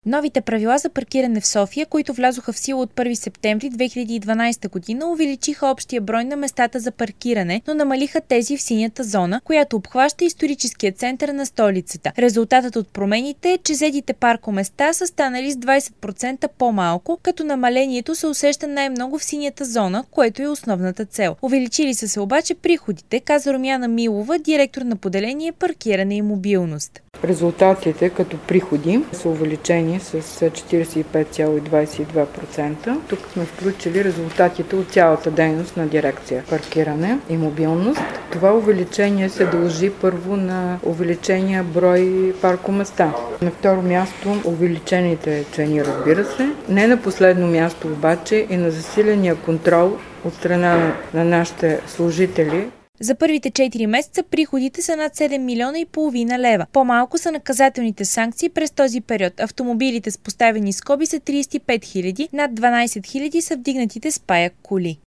Новите правила за паркиране в София, които влязоха в сила от 1 септември 2012 година, увеличиха общия брой на местата за паркиране, но намалиха тези в синята зона, която обхваща историческия център на столицата. Резултатът от промените е, че зетите паркоместа са станали с 20% по-малко, като намалението се усеща най-много в синята зона, което е основната цел. Увеличили са се обаче приходите, каза Румяна Милова, директор на поделение паркиране и мобилност. Резултатите като приходи са увеличени с 45,22%. Тук сме включили резултатите от цялата дейност на дирекция паркиране и мобилност. Това увеличение се дължи първо на увеличения брой паркоместа. На второ място увеличените цени, разбира се. Не на последно място обаче и на засиления контрол от страна на нашите служители. За първите 4 месеца приходите са над 7 милиона и половина лева. По-малко са наказателните санкции през този период. Автомобилите с поставени скоби са 35 000, над 12 000 са вдигнатите с паяк коли.